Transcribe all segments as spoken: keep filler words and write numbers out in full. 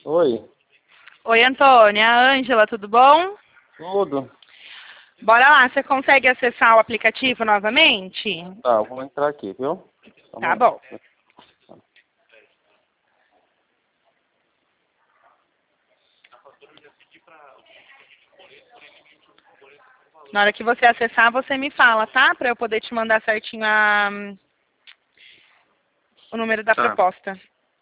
Oi, Oi, Antônia. Ângela, tudo bom? tudo? Bora lá, você consegue acessar o aplicativo novamente? Tá, eu vou entrar aqui, viu? Tá Vamos lá. bom. Na hora que você acessar, você me fala, tá? Pra eu poder te mandar certinho a... o número da Tá. proposta.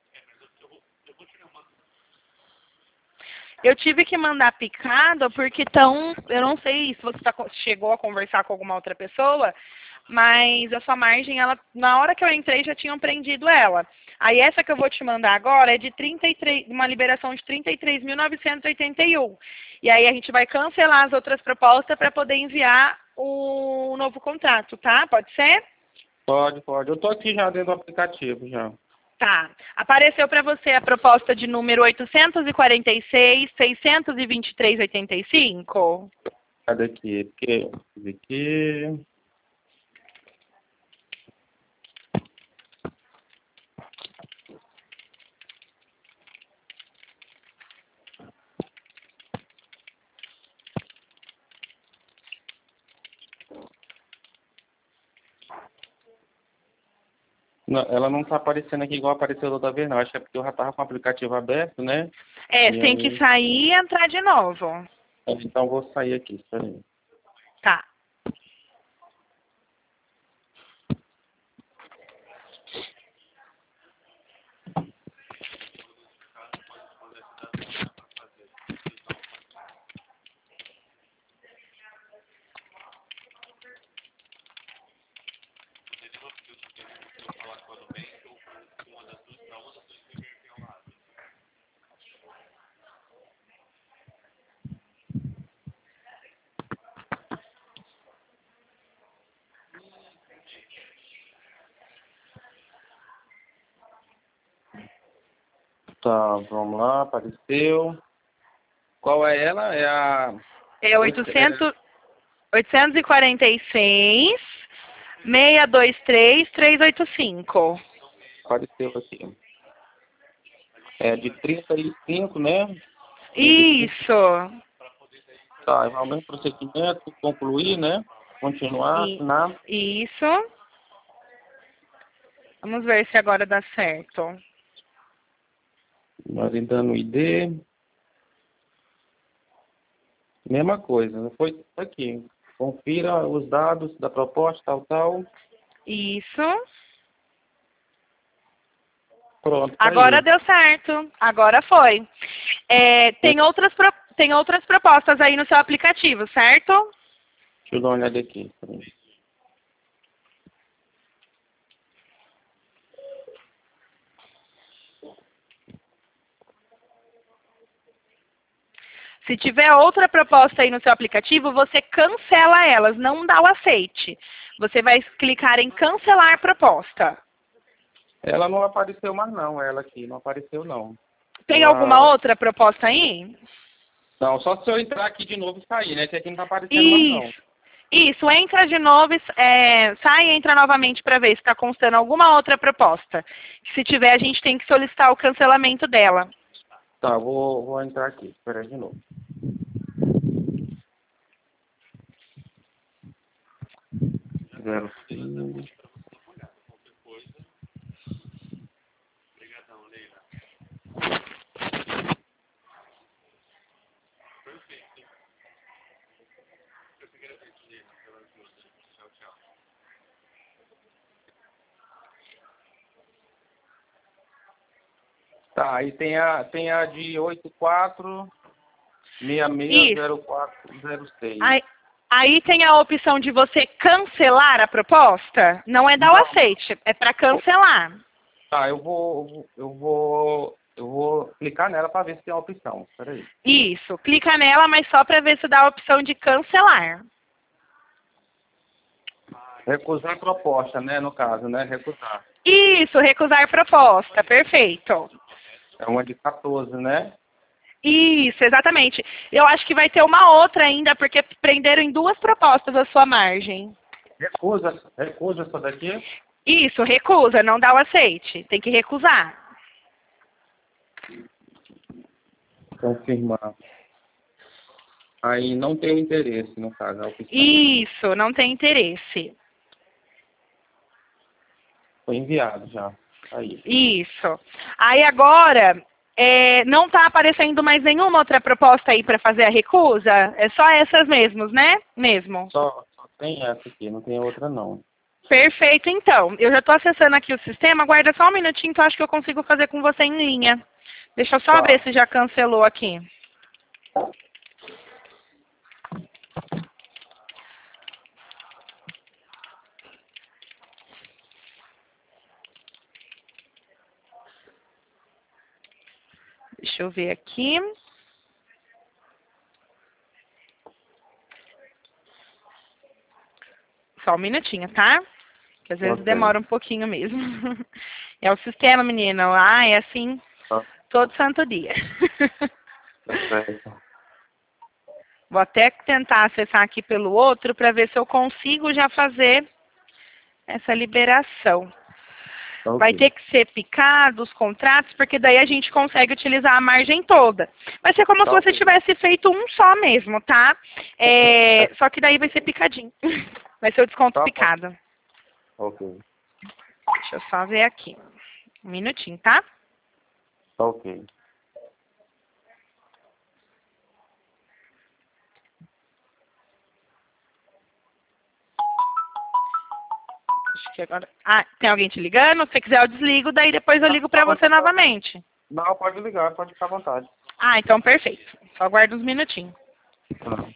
Eu tive que mandar picado porque estão... Eu não sei se você tá, co- chegou a conversar com alguma outra pessoa, mas a sua margem, ela, na hora que eu entrei, já tinham prendido ela. Aí essa que eu vou te mandar agora é de trinta e três, uma liberação de trinta e três mil novecentos e oitenta e um. E aí a gente vai cancelar as outras propostas para poder enviar o novo contrato, tá? Pode ser? Pode, pode. Eu tô aqui já dentro do aplicativo já. Tá. Apareceu para você a proposta de número oitocentos e quarenta e seis, seiscentos e vinte e três, oitenta e cinco? Cadê aqui? Porque... Aqui... Não, ela não tá aparecendo aqui igual apareceu da outra vez, não. Acho que é porque eu já tava com o aplicativo aberto, né? É, E tem que aí... sair e entrar de novo. Então eu vou sair aqui, espera aí. Tá. Tá, vamos lá, apareceu. Qual é ela? É a... É Oito- é- oitocentos, oitocentos e quarenta e seis, seiscentos e vinte e três, trezentos e oitenta e cinco. Apareceu aqui. É de trinta e cinco, né? trinta e cinco. Isso. Tá, realmente procedimento, concluir, né? Continuar, I- assinar. Isso. Vamos ver se agora dá certo. Validando o I D. Mesma coisa, não foi aqui. Confira os dados da proposta, tal, tal. Isso. Pronto, Agora saiu. deu certo. Agora foi. É, tem, Deixa outras, pro- tem outras propostas aí no seu aplicativo, certo? eu dar uma olhada aqui. Se tiver outra proposta aí no seu aplicativo, você cancela elas, não dá o aceite. Você vai clicar em cancelar proposta. Ela não apareceu mais não, ela aqui, não apareceu não. Tem alguma Ela... outra proposta aí? Não, só se eu entrar aqui de novo e sair, né? Que aqui não tá aparecendo mais não. Isso. Isso, entra de novo, é, sai e entra novamente para ver se está constando alguma outra proposta. Se tiver, a gente tem que solicitar o cancelamento dela. Tá, vou, vou entrar aqui, espera aí de novo. Zero cinco. Tá, aí tem a, tem a de oito quatro seis seis zero quatro zero seis. Aí, aí tem a opção de você cancelar a proposta. Não é dar o Não. aceite, é para cancelar. Tá, eu vou, eu vou, eu vou clicar nela para ver se tem a opção. Espera aí. Isso, clica nela, mas só para ver se dá a opção de cancelar. Recusar a proposta, né, no caso, né, recusar. Isso, recusar proposta, perfeito. É uma de quatorze, né? Isso, exatamente. Eu acho que vai ter uma outra ainda, porque prenderam em duas propostas a sua margem. Recusa, recusa essa daqui. Isso, recusa, não dá o aceite. Tem que recusar. Confirmar. Aí não tem interesse, no caso. A opção. Isso, não tem interesse. Foi enviado já. Aí. Isso. Aí agora, é, não está aparecendo mais nenhuma outra proposta aí para fazer a recusa? É só essas mesmos, né? Mesmo. Só, só tem essa aqui, não tem outra não. Perfeito, então. Eu já estou acessando aqui o sistema. Aguarda só um minutinho que eu acho que eu consigo fazer com você em linha. Deixa eu só Tá. ver se já cancelou aqui. Deixa eu ver aqui. Só um minutinho, tá? Que às vezes Ok. demora um pouquinho mesmo. É o sistema, menino. Ah, é assim Tá. todo santo dia. Perfeito. Vou até tentar acessar aqui pelo outro para ver se eu consigo já fazer essa liberação. Ok. Vai ter que ser picado os contratos, porque daí a gente consegue utilizar a margem toda. Vai ser como Tá, se você ok. tivesse feito um só mesmo, tá? É, só que daí vai ser picadinho. Vai ser o desconto Tá bom. picado. Ok. Deixa eu só ver aqui. Um minutinho, tá? Tá ok. Acho que agora... Ah, tem alguém te ligando? Se você quiser eu desligo, daí depois eu ligo pra você novamente. Não, pode ligar, pode ficar à vontade. Ah, então perfeito. Só aguarda uns minutinhos. Tá.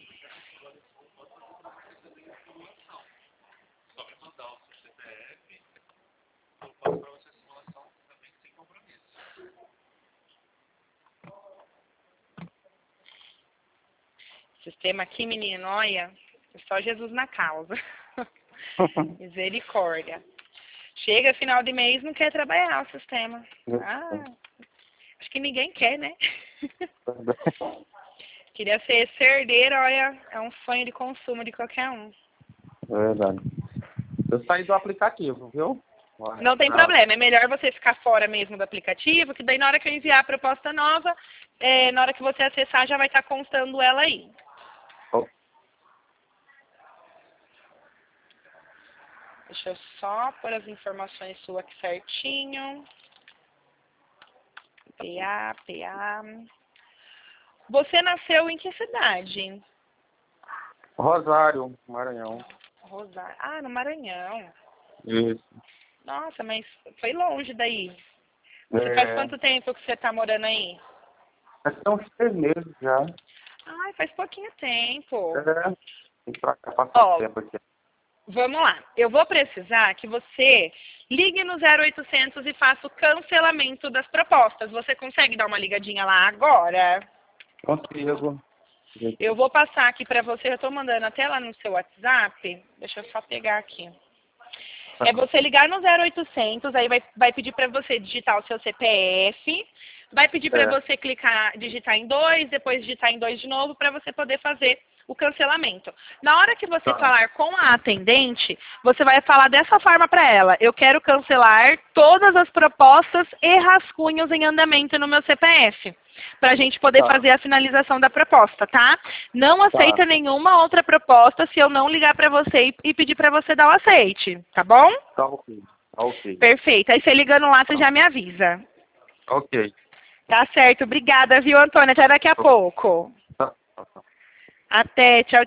Sistema aqui, menino, olha, é só Jesus na causa. Misericórdia. Chega final de mês, não quer trabalhar o sistema. Ah, acho que ninguém quer, né? Queria ser esse herdeiro, olha, é um sonho de consumo de qualquer um. É verdade. Eu saí do aplicativo, viu? Não tem Ah, problema, é melhor você ficar fora mesmo do aplicativo, que daí na hora que eu enviar a proposta nova, é, na hora que você acessar já vai estar constando ela aí. oh, Deixa eu só pôr as informações suas aqui certinho. P A, P A. Você nasceu em que cidade? Rosário, Maranhão. Rosário. Ah, no Maranhão. Isso. Nossa, mas foi longe daí. Você faz É, quanto tempo que você está morando aí? são uns três meses já. Ai, faz pouquinho tempo. É, tem pra cá passar Ó, tempo aqui. vamos lá. Eu vou precisar que você ligue no zero oitocentos e faça o cancelamento das propostas. Você consegue dar uma ligadinha lá agora? Consigo. Eu vou passar aqui para você. Eu estou mandando até lá no seu WhatsApp. Deixa eu só pegar aqui. É você ligar no zero oitocentos, aí vai, vai pedir para você digitar o seu C P F, vai pedir para É. você clicar, digitar em dois, depois digitar em dois de novo, para você poder fazer o cancelamento. Na hora que você Tá. falar com a atendente, você vai falar dessa forma para ela: eu quero cancelar todas as propostas e rascunhos em andamento no meu C P F, para a gente poder Tá. fazer a finalização da proposta, tá? Não aceita nenhuma outra proposta se eu não ligar para você e, e pedir para você dar o aceite, tá bom? Tá ok. Tá ok. Perfeito. Aí você ligando lá, você já me avisa. Ok. Tá certo. Obrigada, viu, Antônia? Até daqui a pouco. Tá. Tá. Até. Tchau,